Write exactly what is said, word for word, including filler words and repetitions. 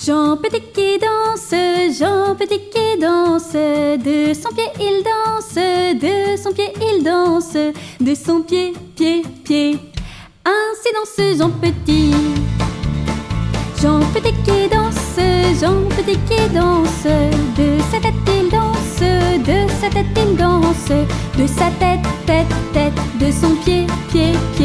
Jean Petit qui danse, Jean Petit qui danse, de son pied il danse, de son pied il danse, de son pied, pied, pied. Ainsi danse Jean Petit. Jean Petit qui danse, Jean Petit qui danse, de sa tête il danse, de sa tête il danse, de sa tête, tête, tête, de son pied, pied, pied.